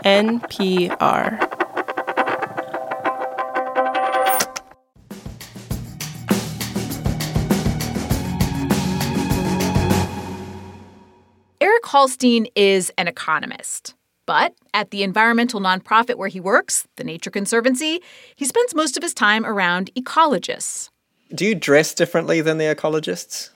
NPR. Eric Holstein is an economist. But at the environmental nonprofit where he works, the Nature Conservancy, he spends most of his time around ecologists. Do you dress differently than the ecologists?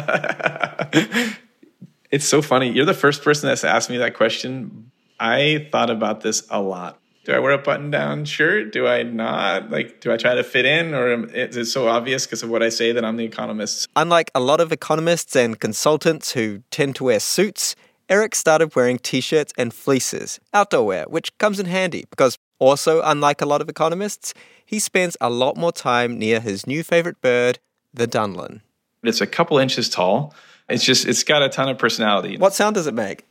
It's so funny. You're the first person that's asked me that question. I thought about this a lot. Do I wear a button-down shirt? Do I not? Do I try to fit in? Or is it so obvious because of what I say that I'm the economist? Unlike a lot of economists and consultants who tend to wear suits, Eric started wearing T-shirts and fleeces, outdoor wear, which comes in handy because also, unlike a lot of economists, he spends a lot more time near his new favorite bird, the dunlin. It's a couple inches tall. It's got a ton of personality. What sound does it make?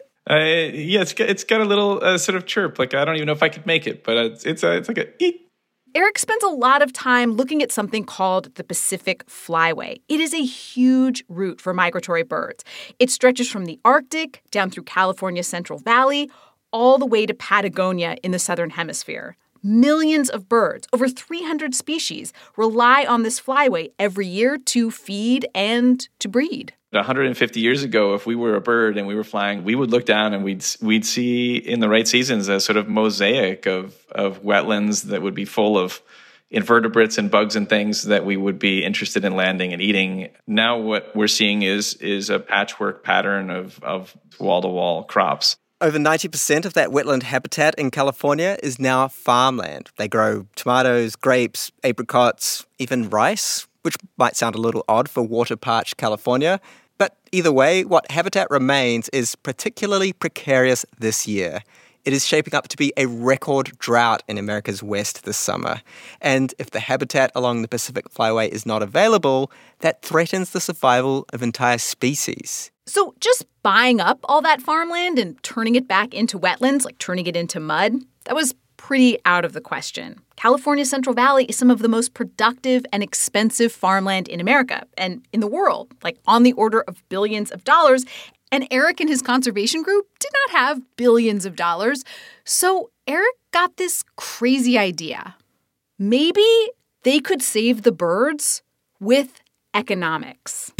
It's got a little sort of chirp. I don't even know if I could make it, but it's like a eep. Eric spends a lot of time looking at something called the Pacific Flyway. It is a huge route for migratory birds. It stretches from the Arctic down through California's Central Valley all the way to Patagonia in the Southern Hemisphere. Millions of birds, over 300 species, rely on this flyway every year to feed and to breed. 150 years ago, if we were a bird and we were flying, we would look down and we'd see in the right seasons a sort of mosaic of wetlands that would be full of invertebrates and bugs and things that we would be interested in landing and eating. Now what we're seeing is a patchwork pattern of wall-to-wall crops. Over 90% of that wetland habitat in California is now farmland. They grow tomatoes, grapes, apricots, even rice, which might sound a little odd for water-parched California. But either way, what habitat remains is particularly precarious this year. It is shaping up to be a record drought in America's West this summer. And if the habitat along the Pacific Flyway is not available, that threatens the survival of entire species. So just buying up all that farmland and turning it back into wetlands, like turning it into mud, that was pretty out of the question. California's Central Valley is some of the most productive and expensive farmland in America and in the world, on the order of billions of dollars. And Eric and his conservation group did not have billions of dollars. So Eric got this crazy idea. Maybe they could save the birds with economics.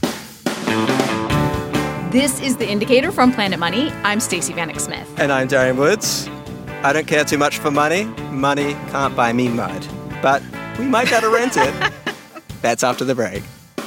This is The Indicator from Planet Money. I'm Stacey Vanek Smith. And I'm Darian Woods. I don't care too much for money. Money can't buy me mud. But we might be able to rent it. That's after the break.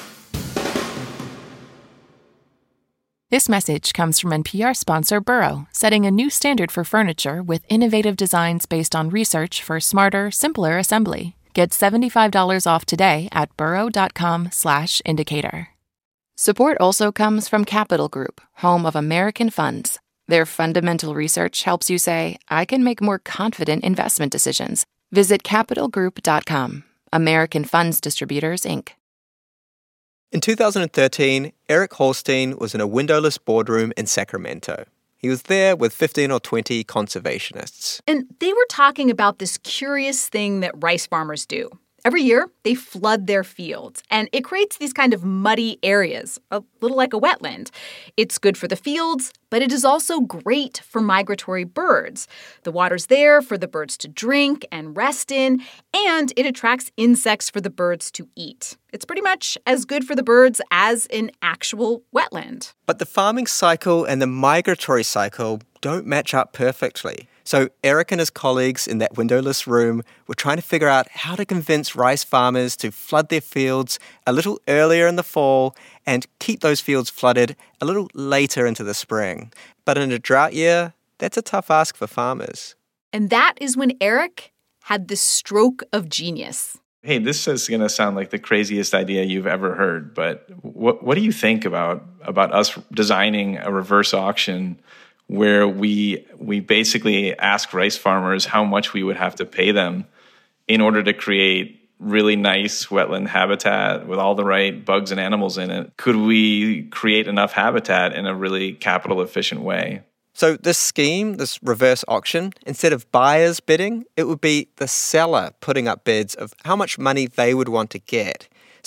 This message comes from NPR sponsor Burrow, setting a new standard for furniture with innovative designs based on research for smarter, simpler assembly. Get $75 off today at burrow.com/indicator. Support also comes from Capital Group, home of American Funds. Their fundamental research helps you say, I can make more confident investment decisions. Visit capitalgroup.com. American Funds Distributors, Inc. In 2013, Eric Holstein was in a windowless boardroom in Sacramento. He was there with 15 or 20 conservationists. And they were talking about this curious thing that rice farmers do. Every year, they flood their fields, and it creates these kind of muddy areas, a little like a wetland. It's good for the fields, but it is also great for migratory birds. The water's there for the birds to drink and rest in, and it attracts insects for the birds to eat. It's pretty much as good for the birds as an actual wetland. But the farming cycle and the migratory cycle don't match up perfectly. So Eric and his colleagues in that windowless room were trying to figure out how to convince rice farmers to flood their fields a little earlier in the fall and keep those fields flooded a little later into the spring. But in a drought year, that's a tough ask for farmers. And that is when Eric had this stroke of genius. Hey, this is going to sound like the craziest idea you've ever heard, but what do you think about us designing a reverse auction where we basically ask rice farmers how much we would have to pay them in order to create really nice wetland habitat with all the right bugs and animals in it? Could we create enough habitat in a really capital efficient way? So this scheme, this reverse auction, instead of buyers bidding, it would be the seller putting up bids of how much money they would want to get. So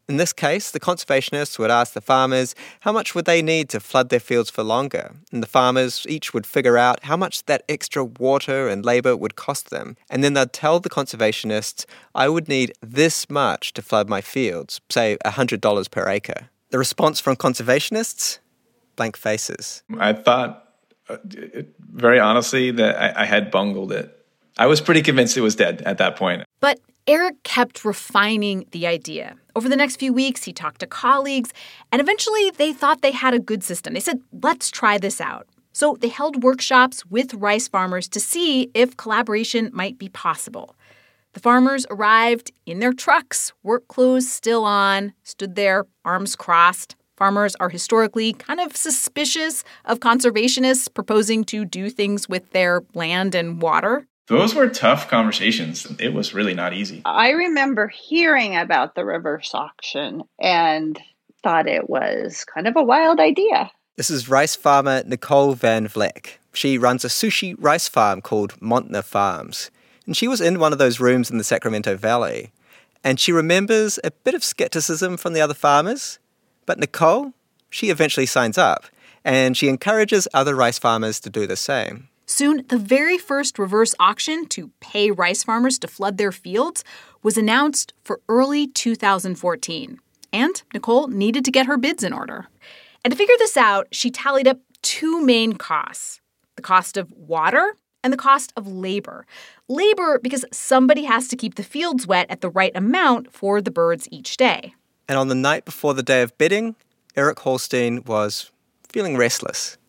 In this case, the conservationists would ask the farmers how much would they need to flood their fields for longer, and the farmers each would figure out how much that extra water and labour would cost them, and then they'd tell the conservationists, I would need this much to flood my fields, say $100 per acre. The response from conservationists? Blank faces. I thought, very honestly, that I had bungled it. I was pretty convinced it was dead at that point. But Eric kept refining the idea. Over the next few weeks, he talked to colleagues, and eventually they thought they had a good system. They said, let's try this out. So they held workshops with rice farmers to see if collaboration might be possible. The farmers arrived in their trucks, work clothes still on, stood there, arms crossed. Farmers are historically kind of suspicious of conservationists proposing to do things with their land and water. Those were tough conversations. It was really not easy. I remember hearing about the reverse auction and thought it was kind of a wild idea. This is rice farmer Nicole Van Vleck. She runs a sushi rice farm called Montner Farms. And she was in one of those rooms in the Sacramento Valley. And she remembers a bit of skepticism from the other farmers. But Nicole, she eventually signs up. And she encourages other rice farmers to do the same. Soon, the very first reverse auction to pay rice farmers to flood their fields was announced for early 2014. And Nicole needed to get her bids in order. And to figure this out, she tallied up two main costs: the cost of water and the cost of labor. Labor because somebody has to keep the fields wet at the right amount for the birds each day. And on the night before the day of bidding, Eric Holstein was feeling restless.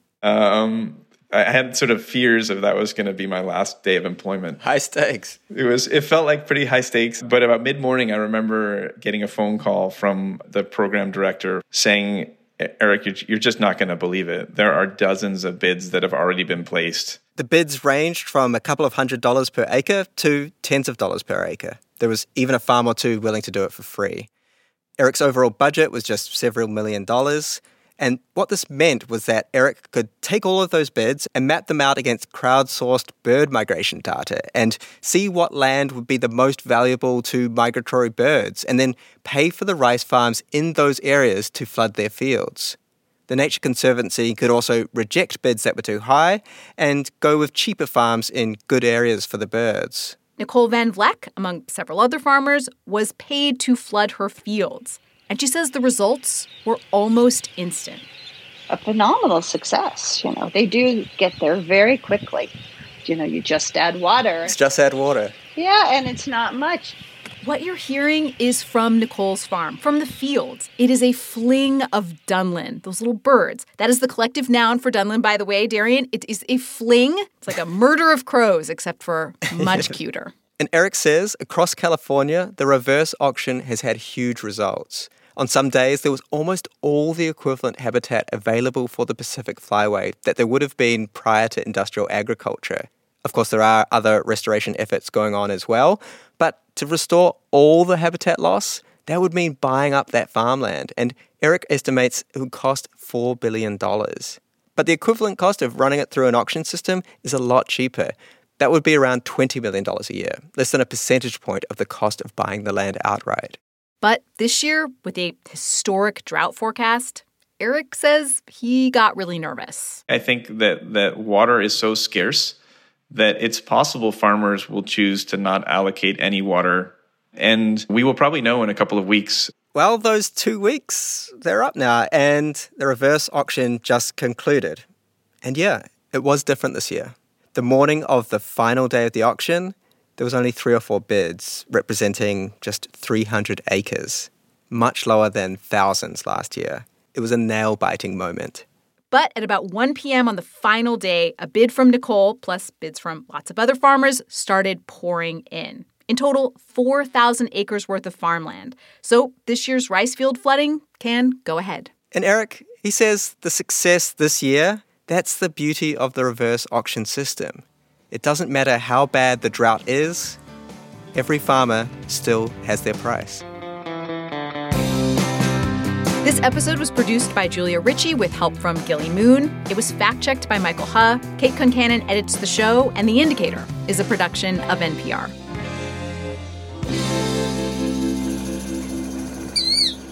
I had sort of fears if that was going to be my last day of employment. High stakes. It felt like pretty high stakes. But about mid-morning, I remember getting a phone call from the program director saying, Eric, you're just not going to believe it. There are dozens of bids that have already been placed. The bids ranged from a couple of $100s per acre to tens of dollars per acre. There was even a farm or two willing to do it for free. Eric's overall budget was just several $1 million. And what this meant was that Eric could take all of those bids and map them out against crowdsourced bird migration data and see what land would be the most valuable to migratory birds, and then pay for the rice farms in those areas to flood their fields. The Nature Conservancy could also reject bids that were too high and go with cheaper farms in good areas for the birds. Nicole Van Vleck, among several other farmers, was paid to flood her fields. And she says the results were almost instant. A phenomenal success. They do get there very quickly. You just add water. It's just add water. Yeah, and it's not much. What you're hearing is from Nicole's farm, from the fields. It is a fling of dunlin, those little birds. That is the collective noun for dunlin, by the way, Darian. It is a fling. It's like a murder of crows, except for much cuter. And Eric says across California, the reverse auction has had huge results. On some days, there was almost all the equivalent habitat available for the Pacific Flyway that there would have been prior to industrial agriculture. Of course, there are other restoration efforts going on as well, but to restore all the habitat loss, that would mean buying up that farmland, and Eric estimates it would cost $4 billion. But the equivalent cost of running it through an auction system is a lot cheaper. That would be around $20 million a year, less than a percentage point of the cost of buying the land outright. But this year, with a historic drought forecast, Eric says he got really nervous. I think that water is so scarce that it's possible farmers will choose to not allocate any water. And we will probably know in a couple of weeks. Well, those 2 weeks, they're up now, and the reverse auction just concluded. And yeah, it was different this year. The morning of the final day of the auction, there was only 3 or 4 bids representing just 300 acres, much lower than thousands last year. It was a nail-biting moment. But at about 1 p.m. on the final day, a bid from Nicole, plus bids from lots of other farmers, started pouring in. In total, 4,000 acres worth of farmland. So this year's rice field flooding can go ahead. And Eric, he says the success this year, that's the beauty of the reverse auction system. It doesn't matter how bad the drought is, every farmer still has their price. This episode was produced by Julia Ritchie with help from Gilly Moon. It was fact-checked by Michael Huh. Kate Concannon edits the show, and The Indicator is a production of NPR.